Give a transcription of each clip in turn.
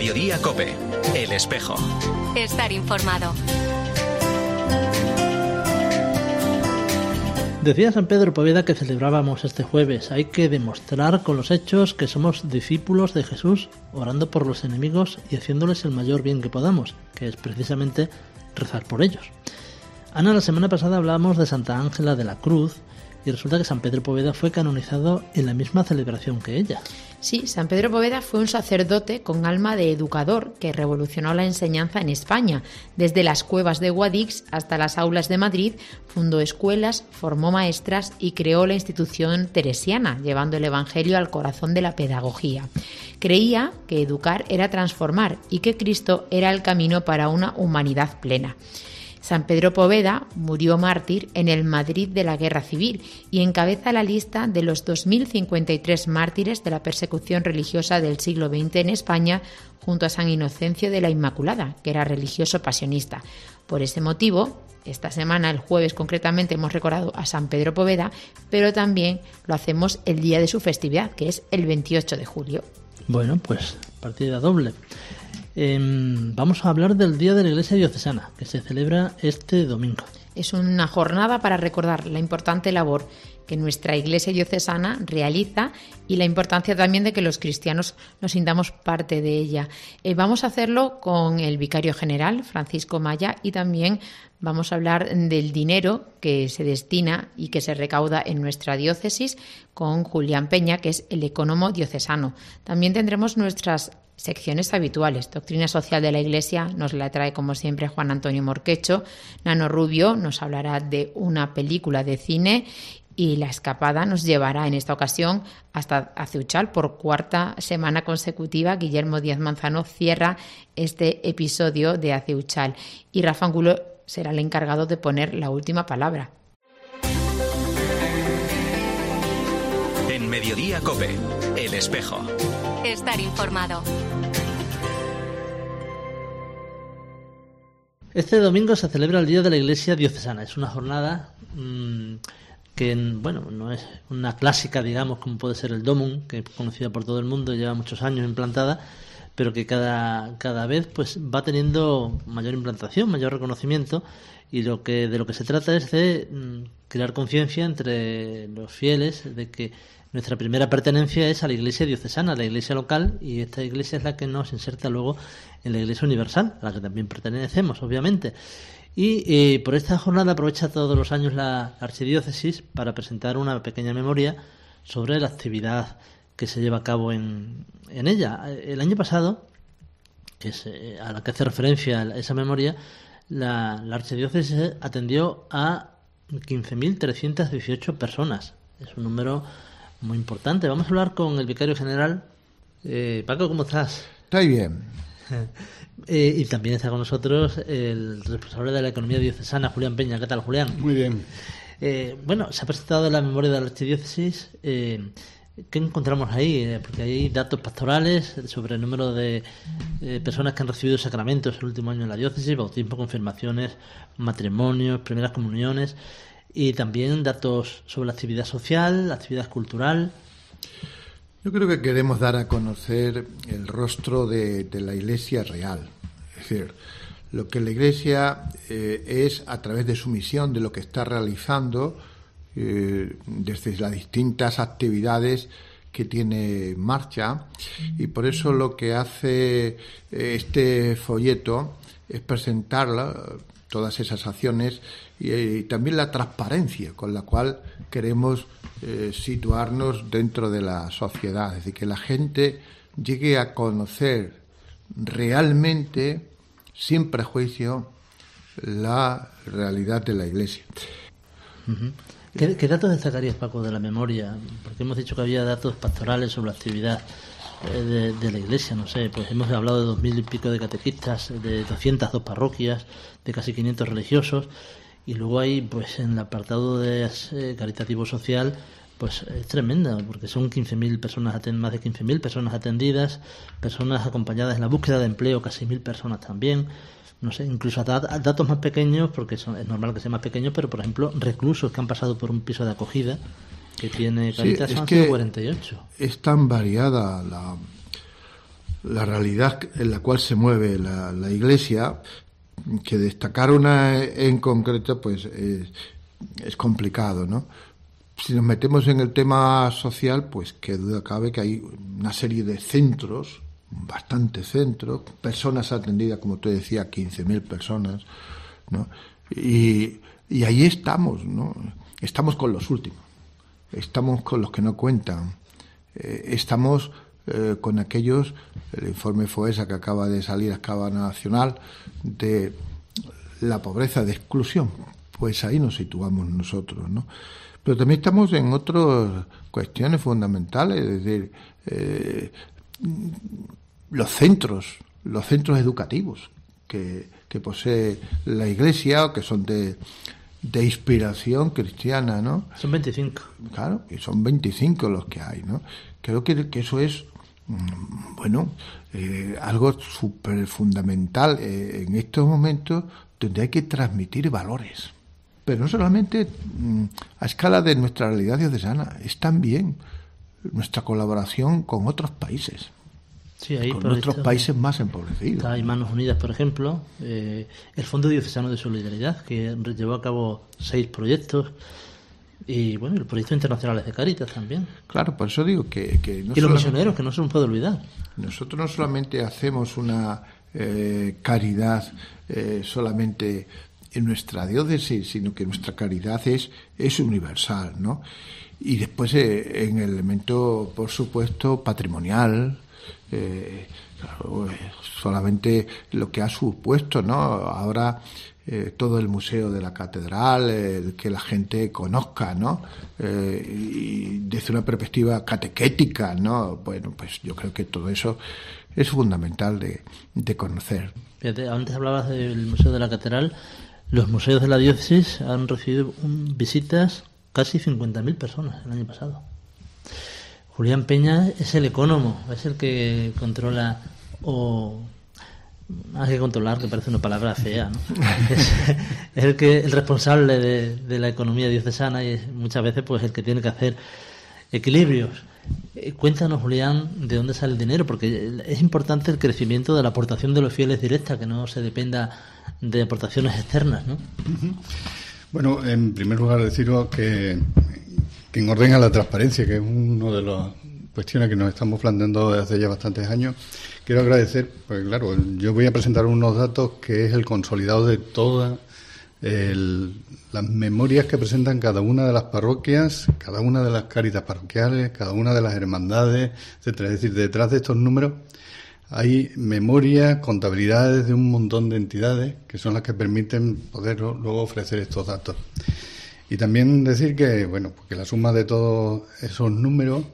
Mediodía COPE, El Espejo. Estar informado. Decía San Pedro Poveda que celebrábamos este jueves: hay que demostrar con los hechos que somos discípulos de Jesús, orando por los enemigos y haciéndoles el mayor bien que podamos, que es precisamente rezar por ellos. Ana, la semana pasada hablábamos de Santa Ángela de la Cruz y resulta que San Pedro Poveda fue canonizado en la misma celebración que ella. Sí, San Pedro Poveda fue un sacerdote con alma de educador que revolucionó la enseñanza en España. Desde las cuevas de Guadix hasta las aulas de Madrid, fundó escuelas, formó maestras y creó la institución teresiana, llevando el Evangelio al corazón de la pedagogía. Creía que educar era transformar y que Cristo era el camino para una humanidad plena. San Pedro Poveda murió mártir en el Madrid de la Guerra Civil y encabeza la lista de los 2053 mártires de la persecución religiosa del siglo XX en España, junto a San Inocencio de la Inmaculada, que era religioso pasionista. Por ese motivo, esta semana, el jueves concretamente, hemos recordado a San Pedro Poveda, pero también lo hacemos el día de su festividad, que es el 28 de julio. Bueno, pues partida doble. Vamos a hablar del Día de la Iglesia Diocesana, que se celebra este domingo. Es una jornada para recordar la importante labor que nuestra Iglesia Diocesana realiza y la importancia también de que los cristianos nos sintamos parte de ella. Vamos a hacerlo con el Vicario General, Francisco Maya, y también vamos a hablar del dinero que se destina y que se recauda en nuestra diócesis con Julián Peña, que es el ecónomo diocesano. También tendremos nuestras secciones habituales. Doctrina Social de la Iglesia nos la trae como siempre Juan Antonio Morquecho. Nano Rubio nos hablará de una película de cine y La Escapada nos llevará en esta ocasión hasta Aceuchal. Por cuarta semana consecutiva, Guillermo Díaz Manzano cierra este episodio de Aceuchal y Rafa Angulo será el encargado de poner la última palabra. En Mediodía COPE, El Espejo. Estar informado. Este domingo se celebra el Día de la Iglesia Diocesana. Es una jornada que, bueno, no es una clásica, digamos, como puede ser el Domum, que es conocida por todo el mundo, lleva muchos años implantada, pero que cada vez pues va teniendo mayor implantación, mayor reconocimiento, y de lo que se trata es de crear conciencia entre los fieles de que nuestra primera pertenencia es a la Iglesia Diocesana, a la Iglesia local, y esta Iglesia es la que nos inserta luego en la Iglesia Universal, a la que también pertenecemos, obviamente. Y por esta jornada aprovecha todos los años la Archidiócesis para presentar una pequeña memoria sobre la actividad que se lleva a cabo en ella. El año pasado, que es a la que hace referencia esa memoria, la Archidiócesis atendió a 15.318 personas. Es un número muy importante. Vamos a hablar con el Vicario General. Paco, ¿cómo estás? Estoy bien. Y también está con nosotros el responsable de la economía diocesana, Julián Peña. ¿Qué tal, Julián? Muy bien. Bueno, se ha presentado la memoria de la Archidiócesis. ¿Qué encontramos ahí? Porque hay datos pastorales sobre el número de personas que han recibido sacramentos el último año en la diócesis, bautismo, confirmaciones, matrimonios, primeras comuniones, y también datos sobre la actividad social, la actividad cultural. Yo creo que queremos dar a conocer el rostro de la Iglesia real. Es decir, lo que la Iglesia es a través de su misión, de lo que está realizando, desde las distintas actividades que tiene en marcha, y por eso lo que hace este folleto es presentar todas esas acciones y también la transparencia con la cual queremos situarnos dentro de la sociedad, es decir, que la gente llegue a conocer realmente, sin prejuicio, la realidad de la Iglesia. Uh-huh. ¿Qué datos destacarías, Paco, de la memoria? Porque hemos dicho que había datos pastorales sobre la actividad de la Iglesia, no sé, pues hemos hablado de 2.000 y pico de catequistas, de 202 parroquias, de casi 500 religiosos, y luego hay, pues en el apartado de caritativo social, pues es tremenda, porque son 15.000 personas, más de 15.000 personas atendidas, personas acompañadas en la búsqueda de empleo, casi 1.000 personas también. No sé, incluso a datos más pequeños, porque es normal que sean más pequeños, pero por ejemplo, reclusos que han pasado por un piso de acogida que tiene Caritas, han sido 48. Es tan variada la realidad en la cual se mueve la Iglesia, que destacar una en concreto pues es complicado, ¿no? Si nos metemos en el tema social, pues qué duda cabe que hay una serie de centros, bastantes centros, personas atendidas, como tú decías, 15.000 personas, ¿no? Y ahí estamos, ¿no? Estamos con los últimos, estamos con los que no cuentan, estamos con aquellos, el informe FOESA que acaba de salir a escala nacional de la pobreza de exclusión, pues ahí nos situamos nosotros, ¿no? Pero también estamos en otras cuestiones fundamentales, es decir, los centros educativos que posee la Iglesia, o que son de inspiración cristiana, ¿no? Son 25. Claro, y son 25 los que hay, ¿no? Creo que eso es, algo súper fundamental en estos momentos, donde hay que transmitir valores. Pero no solamente a escala de nuestra realidad diocesana, es también nuestra colaboración con otros países. Sí, ahí con otros países más empobrecidos. Hay Manos Unidas, por ejemplo, el Fondo Diocesano de Solidaridad, que llevó a cabo 6 proyectos, y bueno, el proyecto internacional de Cáritas también. Claro, por eso digo que no y los misioneros, que no se nos puede olvidar. Nosotros no solamente hacemos una caridad solamente en nuestra diócesis, sino que nuestra caridad es universal, ¿no? Y después en el elemento, por supuesto, patrimonial, claro, solamente lo que ha supuesto, ¿no? Ahora todo el museo de la catedral, que la gente conozca, ¿no? Y desde una perspectiva catequética, ¿no? Bueno, pues yo creo que todo eso es fundamental de conocer. Fíjate, antes hablabas del museo de la catedral. Los museos de la diócesis han recibido visitas casi 50.000 personas el año pasado. Julián Peña es el ecónomo, es el que controla, o más que controlar, que parece una palabra fea, ¿no? Es el responsable de la economía diocesana, y es muchas veces pues el que tiene que hacer equilibrios. Cuéntanos, Julián, de dónde sale el dinero, porque es importante el crecimiento de la aportación de los fieles directa, que no se dependa de aportaciones externas, ¿no? Bueno, en primer lugar deciros que en orden a la transparencia, que es una de las cuestiones que nos estamos planteando desde hace ya bastantes años, quiero agradecer, pues claro, yo voy a presentar unos datos que es el consolidado de todas las memorias que presentan cada una de las parroquias, cada una de las cáritas parroquiales, cada una de las hermandades, etcétera. Es decir, detrás de estos números hay memorias, contabilidades de un montón de entidades que son las que permiten poder luego ofrecer estos datos. Y también decir que, bueno, porque la suma de todos esos números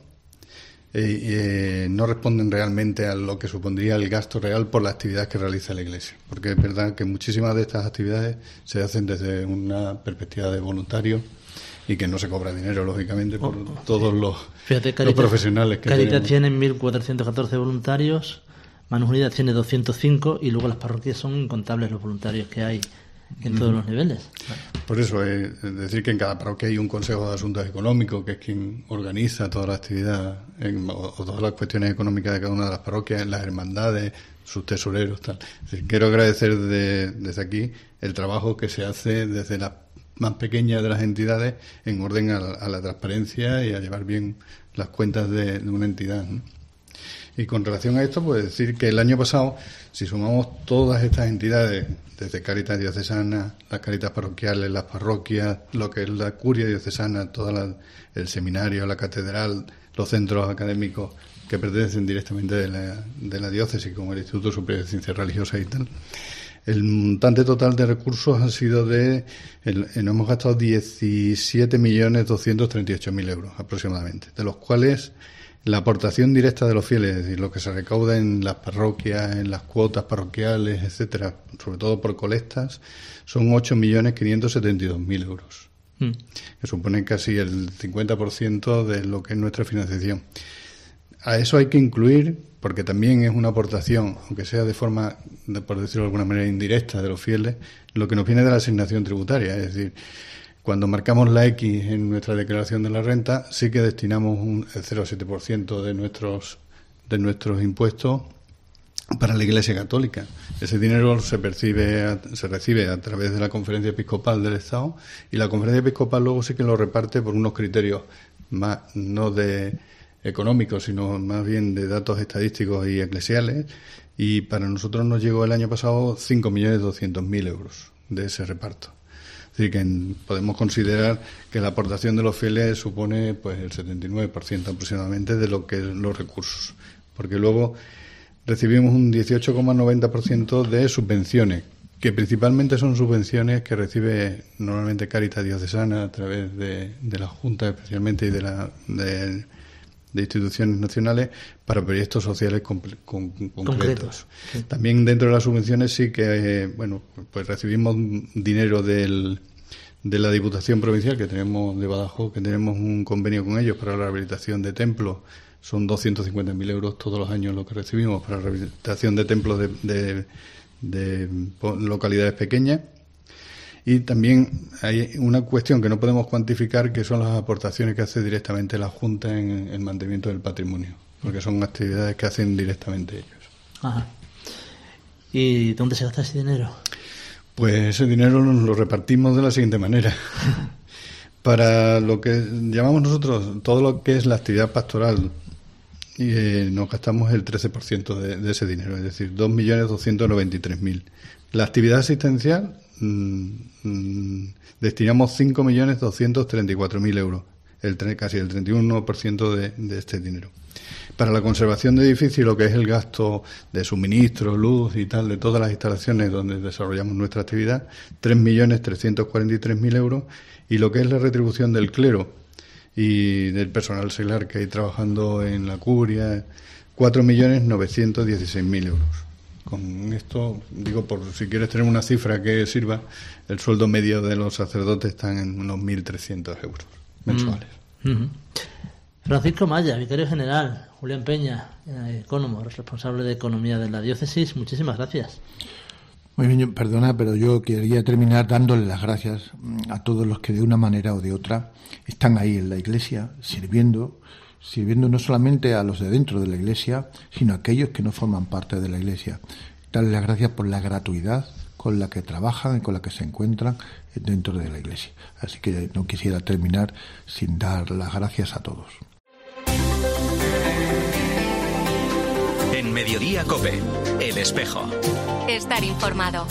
no responden realmente a lo que supondría el gasto real por la actividad que realiza la Iglesia. Porque es verdad que muchísimas de estas actividades se hacen desde una perspectiva de voluntario y que no se cobra dinero, lógicamente, por todos los profesionales que Cáritas tiene 1.414 voluntarios, Manos Unidas tiene 205, y luego las parroquias son incontables los voluntarios que hay en todos los niveles. Por eso es decir que en cada parroquia hay un consejo de asuntos económicos, que es quien organiza toda la actividad o todas las cuestiones económicas de cada una de las parroquias, las hermandades, sus tesoreros, tal. Es decir, quiero agradecer desde aquí el trabajo que se hace desde la más pequeña de las entidades en orden a la transparencia y a llevar bien las cuentas de una entidad, ¿no? Y con relación a esto, pues decir que el año pasado, si sumamos todas estas entidades, desde Cáritas Diocesana, las Cáritas parroquiales, las parroquias, lo que es la curia diocesana, el seminario, la catedral, los centros académicos que pertenecen directamente de la diócesis, como el Instituto Superior de Ciencias Religiosas y tal, el montante total de recursos ha sido nos hemos gastado 17.238.000 euros aproximadamente, de los cuales la aportación directa de los fieles, es decir, lo que se recauda en las parroquias, en las cuotas parroquiales, etcétera, sobre todo por colectas, son 8.572.000 euros, que supone casi el 50% de lo que es nuestra financiación. A eso hay que incluir, porque también es una aportación, aunque sea de forma, por decirlo de alguna manera, indirecta de los fieles, lo que nos viene de la asignación tributaria, es decir, cuando marcamos la X en nuestra declaración de la renta, sí que destinamos el 0,7% de nuestros impuestos para la Iglesia Católica. Ese dinero se recibe a través de la Conferencia Episcopal del Estado, y la Conferencia Episcopal luego sí que lo reparte por unos criterios más no de económicos, sino más bien de datos estadísticos y eclesiales, y para nosotros nos llegó el año pasado 5.200.000 euros de ese reparto. Es decir, que podemos considerar que la aportación de los fieles supone pues el 79% aproximadamente de lo que es los recursos, porque luego recibimos un 18,90% de subvenciones, que principalmente son subvenciones que recibe normalmente Cáritas Diocesana a través de la Junta especialmente y de instituciones nacionales para proyectos sociales concretos. Sí. También dentro de las subvenciones sí que pues recibimos dinero de la Diputación Provincial que tenemos de Badajoz, que tenemos un convenio con ellos para la rehabilitación de templos. Son 250.000 euros todos los años lo que recibimos para la rehabilitación de templos de localidades pequeñas. Y también hay una cuestión que no podemos cuantificar, que son las aportaciones que hace directamente la Junta en el mantenimiento del patrimonio, porque son actividades que hacen directamente ellos. Ajá. ¿Y dónde se gasta ese dinero? Pues ese dinero lo repartimos de la siguiente manera. Para lo que llamamos nosotros todo lo que es la actividad pastoral, nos gastamos el 13% de ese dinero, es decir, 2.293.000. La actividad asistencial destinamos 5.234.000 euros, casi el 31% de este dinero. Para la conservación de edificios, lo que es el gasto de suministro, luz y tal, de todas las instalaciones donde desarrollamos nuestra actividad, 3.343.000 euros, y lo que es la retribución del clero y del personal seglar que hay trabajando en la curia, 4.916.000 euros. Con esto, digo, por si quieres tener una cifra que sirva, el sueldo medio de los sacerdotes está en unos 1.300 euros mensuales. Francisco Maya, vicario general. Julián Peña, ecónomo, responsable de economía de la diócesis. Muchísimas gracias. Muy bien, perdona, pero yo quería terminar dándole las gracias a todos los que de una manera o de otra están ahí en la Iglesia sirviendo no solamente a los de dentro de la Iglesia, sino a aquellos que no forman parte de la Iglesia. Darles las gracias por la gratuidad con la que trabajan y con la que se encuentran dentro de la Iglesia. Así que no quisiera terminar sin dar las gracias a todos. En Mediodía COPE, El Espejo. Estar informado.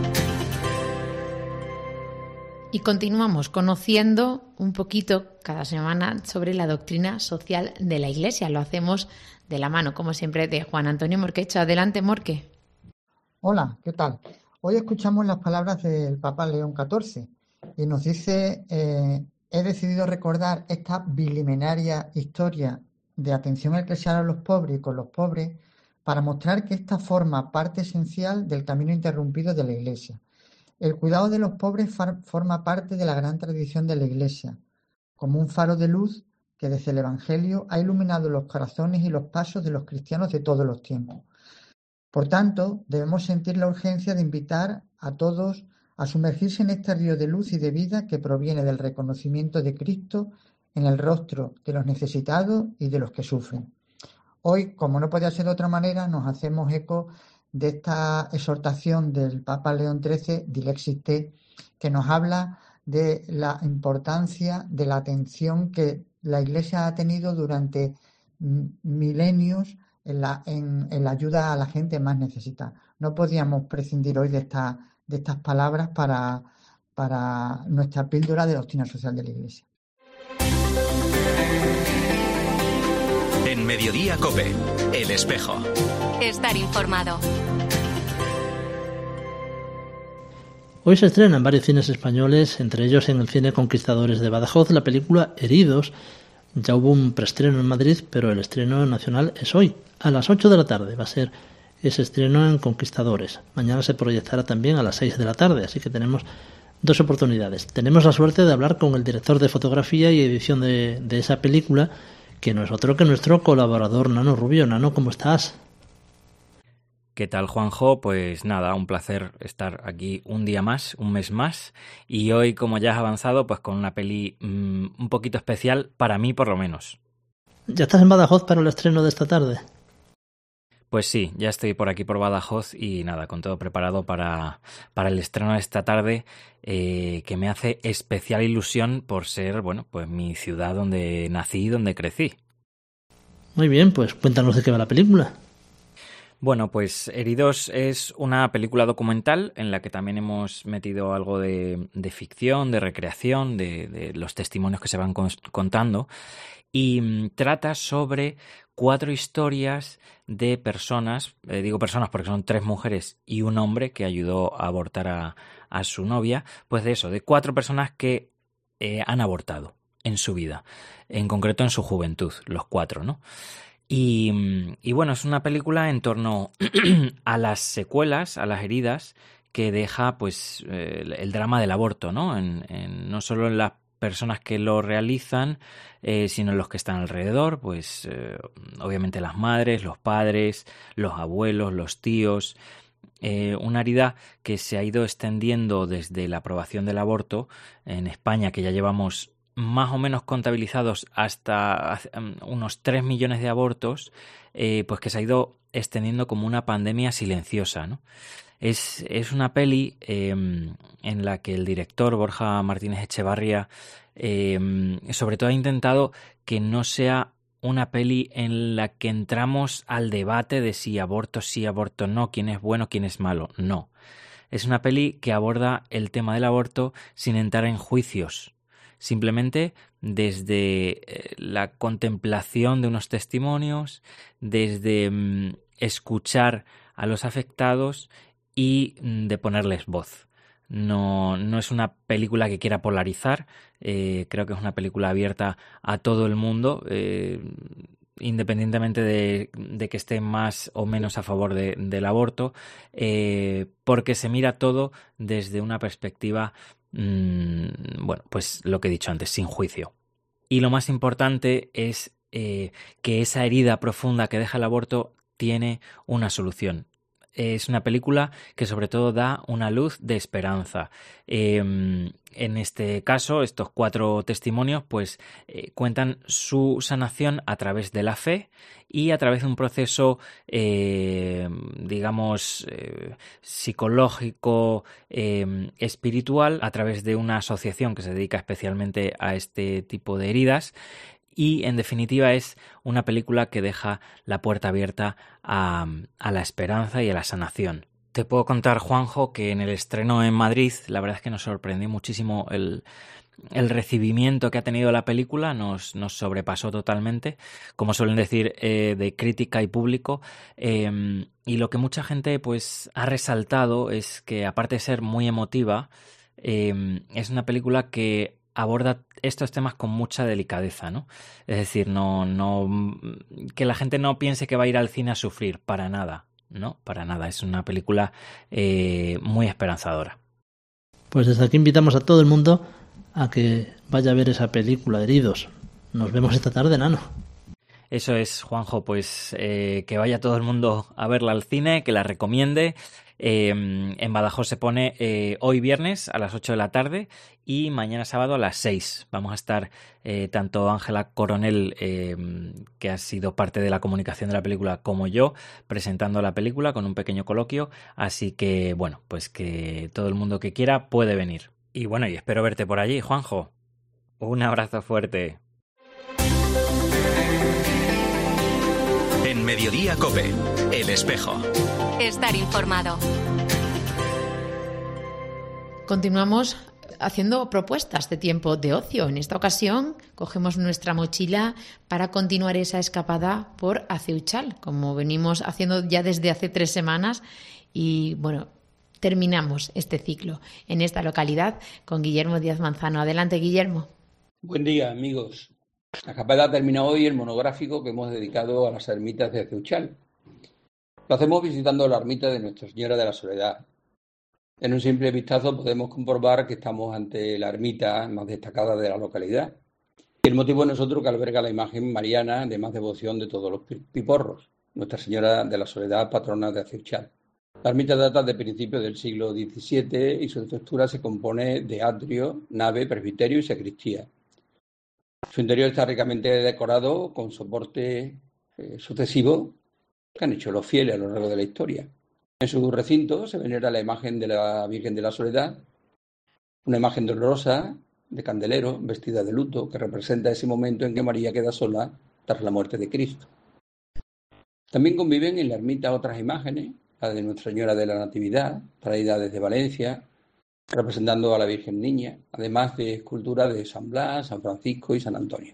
Y continuamos conociendo un poquito cada semana sobre la doctrina social de la Iglesia. Lo hacemos de la mano, como siempre, de Juan Antonio Morquecho. Adelante, Morque. Hola, ¿qué tal? Hoy escuchamos las palabras del Papa León XIV y nos dice: he decidido recordar esta bilimenaria historia de atención eclesial a los pobres y con los pobres para mostrar que esta forma parte esencial del camino interrumpido de la Iglesia. El cuidado de los pobres forma parte de la gran tradición de la Iglesia, como un faro de luz que desde el Evangelio ha iluminado los corazones y los pasos de los cristianos de todos los tiempos. Por tanto, debemos sentir la urgencia de invitar a todos a sumergirse en este río de luz y de vida que proviene del reconocimiento de Cristo en el rostro de los necesitados y de los que sufren. Hoy, como no podía ser de otra manera, nos hacemos eco de esta exhortación del Papa León XIII, Dilexit Te, que nos habla de la importancia de la atención que la Iglesia ha tenido durante milenios en la ayuda a la gente más necesitada. No podíamos prescindir hoy de estas palabras para nuestra píldora de doctrina social de la Iglesia. En Mediodía COPE, El Espejo. Estar informado. Hoy se estrena en varios cines españoles, entre ellos en el Cine Conquistadores de Badajoz, la película Heridos. Ya hubo un preestreno en Madrid, pero el estreno nacional es hoy, a las 8 de la tarde. Va a ser ese estreno en Conquistadores. Mañana se proyectará también a las 6 de la tarde, así que tenemos dos oportunidades. Tenemos la suerte de hablar con el director de fotografía y edición de esa película, que no es otro que nuestro colaborador Nano Rubio. Nano, ¿cómo estás? ¿Qué tal, Juanjo? Pues nada, un placer estar aquí un día más, un mes más, y hoy, como ya has avanzado, pues con una peli un poquito especial, para mí por lo menos. ¿Ya estás en Badajoz para el estreno de esta tarde? Pues sí, ya estoy por aquí por Badajoz y nada, con todo preparado para el estreno de esta tarde, que me hace especial ilusión por ser, bueno, pues mi ciudad donde nací y donde crecí. Muy bien, pues cuéntanos de qué va la película. Bueno, pues Heridos es una película documental en la que también hemos metido algo de ficción, de recreación, de los testimonios que se van contando, y trata sobre 4 historias de personas, digo personas porque son 3 mujeres y un hombre que ayudó a abortar a su novia, pues de eso, de 4 personas que han abortado en su vida, en concreto en su juventud, los 4, ¿no? Y bueno, es una película en torno a las secuelas, a las heridas que deja pues el drama del aborto, ¿no? No solo en las personas que lo realizan, sino en los que están alrededor, pues obviamente las madres, los padres, los abuelos, los tíos. Una herida que se ha ido extendiendo desde la aprobación del aborto en España, que ya llevamos más o menos contabilizados hasta unos 3 millones de abortos, pues que se ha ido extendiendo como una pandemia silenciosa, ¿no? Es una peli en la que el director Borja Martínez Echevarría sobre todo ha intentado que no sea una peli en la que entramos al debate de si aborto sí, aborto no, quién es bueno, quién es malo. No. Es una peli que aborda el tema del aborto sin entrar en juicios. Simplemente desde la contemplación de unos testimonios, desde escuchar a los afectados y de ponerles voz. No es una película que quiera polarizar, creo que es una película abierta a todo el mundo, independientemente de que esté más o menos a favor del aborto, porque se mira todo desde una perspectiva, bueno, pues lo que he dicho antes, sin juicio. Y lo más importante es que esa herida profunda que deja el aborto tiene una solución. Es una película que sobre todo da una luz de esperanza. En este caso, estos 4 testimonios pues cuentan su sanación a través de la fe y a través de un proceso, digamos, psicológico, espiritual, a través de una asociación que se dedica especialmente a este tipo de heridas. Y, en definitiva, es una película que deja la puerta abierta a la esperanza y a la sanación. Te puedo contar, Juanjo, que en el estreno en Madrid, la verdad es que nos sorprendió muchísimo el recibimiento que ha tenido la película, nos sobrepasó totalmente, como suelen decir, de crítica y público. Y lo que mucha gente pues ha resaltado es que, aparte de ser muy emotiva, es una película que aborda estos temas con mucha delicadeza, ¿no? Es decir, que la gente no piense que va a ir al cine a sufrir, para nada, ¿no? Para nada, es una película muy esperanzadora. Pues desde aquí invitamos a todo el mundo a que vaya a ver esa película, Heridos. Nos vemos esta tarde, Nano. Eso es, Juanjo, pues que vaya todo el mundo a verla al cine, que la recomiende. En Badajoz se pone hoy viernes a las 8 de la tarde y mañana sábado a las 6. Vamos a estar tanto Ángela Coronel, que ha sido parte de la comunicación de la película, como yo, presentando la película con un pequeño coloquio. Así que, bueno, pues que todo el mundo que quiera puede venir. Y bueno, y espero verte por allí, Juanjo. Un abrazo fuerte. En Mediodía COPE, El Espejo. Estar informado. Continuamos haciendo propuestas de tiempo de ocio. En esta ocasión cogemos nuestra mochila para continuar esa escapada por Aceuchal, como venimos haciendo ya desde hace 3 semanas. Y bueno, terminamos este ciclo en esta localidad con Guillermo Díaz Manzano. Adelante, Guillermo. Buen día, amigos. La escapada ha terminado hoy el monográfico que hemos dedicado a las ermitas de Aceuchal. Lo hacemos visitando la ermita de Nuestra Señora de la Soledad. En un simple vistazo podemos comprobar que estamos ante la ermita más destacada de la localidad. Y el motivo no es otro que alberga la imagen mariana de más devoción de todos los piporros, Nuestra Señora de la Soledad, patrona de Aceuchal. La ermita data de principios del siglo XVII y su estructura se compone de atrio, nave, presbiterio y sacristía. Su interior está ricamente decorado con soportes sucesivos que han hecho los fieles a lo largo de la historia. En su recinto se venera la imagen de la Virgen de la Soledad, una imagen dolorosa de candelero, vestida de luto, que representa ese momento en que María queda sola tras la muerte de Cristo. También conviven en la ermita otras imágenes, la de Nuestra Señora de la Natividad, traída desde Valencia, representando a la Virgen Niña, además de esculturas de San Blas, San Francisco y San Antonio.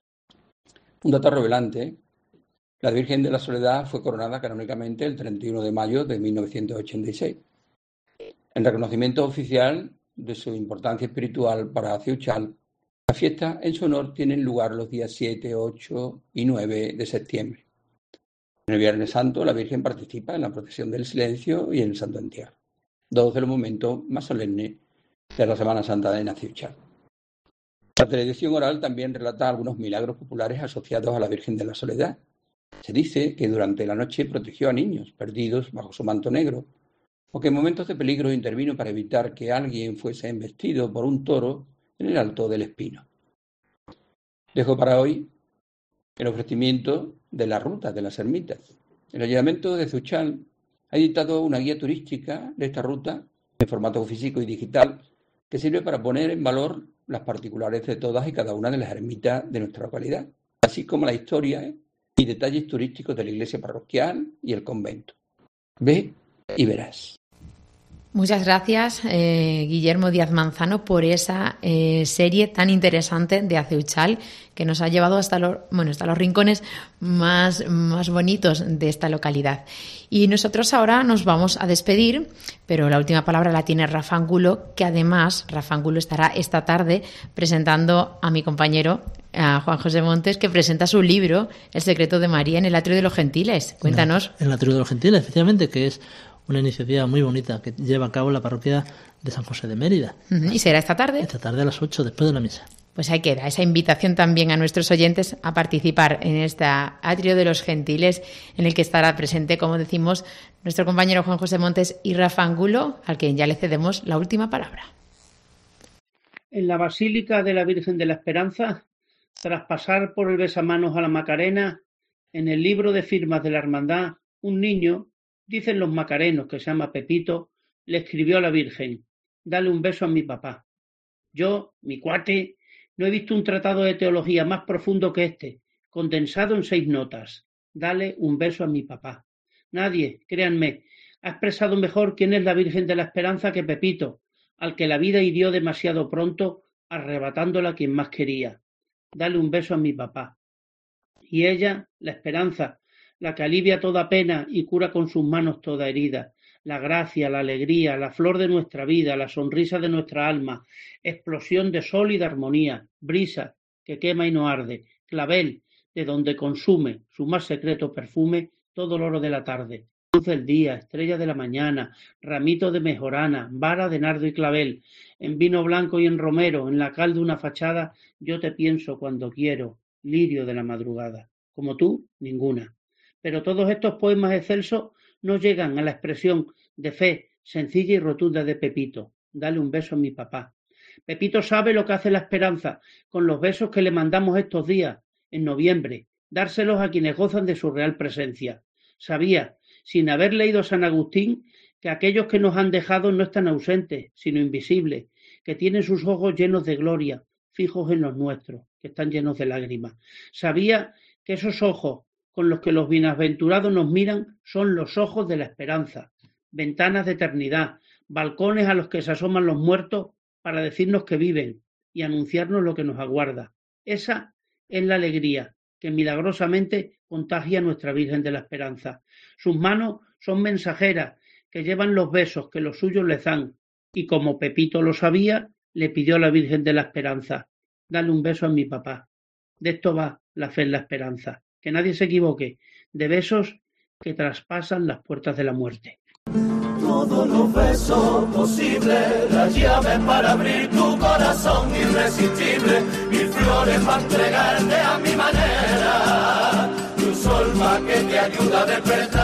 Un dato revelante: la Virgen de la Soledad fue coronada canónicamente el 31 de mayo de 1986. En reconocimiento oficial de su importancia espiritual para Ceuchal, las fiestas en su honor tienen lugar los días 7, 8 y 9 de septiembre. En el Viernes Santo, la Virgen participa en la procesión del silencio y en el Santo Entierro, dos de los momentos más solemnes de la Semana Santa de Naciuchal. La tradición oral también relata algunos milagros populares asociados a la Virgen de la Soledad. Se dice que durante la noche protegió a niños perdidos bajo su manto negro, o que en momentos de peligro intervino para evitar que alguien fuese embestido por un toro en el Alto del Espino. Dejo para hoy el ofrecimiento de la ruta de las ermitas. El Ayuntamiento de Ceuchal ha editado una guía turística de esta ruta en formato físico y digital que sirve para poner en valor las particulares de todas y cada una de las ermitas de nuestra localidad, así como la historia y detalles turísticos de la iglesia parroquial y el convento. Ve y verás. Muchas gracias, Guillermo Díaz Manzano, por esa serie tan interesante de Aceuchal, que nos ha llevado hasta los rincones más bonitos de esta localidad. Y nosotros ahora nos vamos a despedir, pero la última palabra la tiene Rafa Angulo, que además Rafa Angulo estará esta tarde presentando a mi compañero, a Juan José Montes, que presenta su libro El secreto de María en el Atrio de los Gentiles. Cuéntanos. En el Atrio de los Gentiles, efectivamente, que es una iniciativa muy bonita que lleva a cabo la parroquia de San José de Mérida. ¿Y será esta tarde? Esta tarde a las 8, después de la misa. Pues ahí queda esa invitación también a nuestros oyentes a participar en este Atrio de los Gentiles, en el que estará presente, como decimos, nuestro compañero Juan José Montes y Rafa Angulo, al que ya le cedemos la última palabra. En la Basílica de la Virgen de la Esperanza, tras pasar por el besamanos a la Macarena, en el libro de firmas de la Hermandad, un niño, dicen los macarenos, que se llama Pepito, le escribió a la Virgen: dale un beso a mi papá. Yo, mi cuate, no he visto un tratado de teología más profundo que este, condensado en 6 notas. Dale un beso a mi papá. Nadie, créanme, ha expresado mejor quién es la Virgen de la Esperanza que Pepito, al que la vida hirió demasiado pronto, arrebatándola a quien más quería. Dale un beso a mi papá. Y ella, la esperanza, la que alivia toda pena y cura con sus manos toda herida, la gracia, la alegría, la flor de nuestra vida, la sonrisa de nuestra alma, explosión de sol y de armonía, brisa que quema y no arde, clavel de donde consume su más secreto perfume todo el oro de la tarde, luz del día, estrella de la mañana, ramito de mejorana, vara de nardo y clavel, en vino blanco y en romero, en la cal de una fachada, yo te pienso cuando quiero, lirio de la madrugada, como tú, ninguna. Pero todos estos poemas excelsos no llegan a la expresión de fe sencilla y rotunda de Pepito. Dale un beso a mi papá. Pepito sabe lo que hace la esperanza con los besos que le mandamos estos días, en noviembre, dárselos a quienes gozan de su real presencia. Sabía, sin haber leído San Agustín, que aquellos que nos han dejado no están ausentes, sino invisibles, que tienen sus ojos llenos de gloria, fijos en los nuestros, que están llenos de lágrimas. Sabía que esos ojos con los que los bienaventurados nos miran son los ojos de la esperanza, ventanas de eternidad, balcones a los que se asoman los muertos para decirnos que viven y anunciarnos lo que nos aguarda. Esa es la alegría que milagrosamente contagia a nuestra Virgen de la Esperanza. Sus manos son mensajeras que llevan los besos que los suyos les dan, y como Pepito lo sabía, le pidió a la Virgen de la Esperanza: dale un beso a mi papá. De esto va la fe en la esperanza. Que nadie se equivoque, de besos que traspasan las puertas de la muerte. Todos los besos posibles, la llave para abrir tu corazón irresistible, 1000 flores para entregarte a mi manera, tu sol que te ayuda a despertar.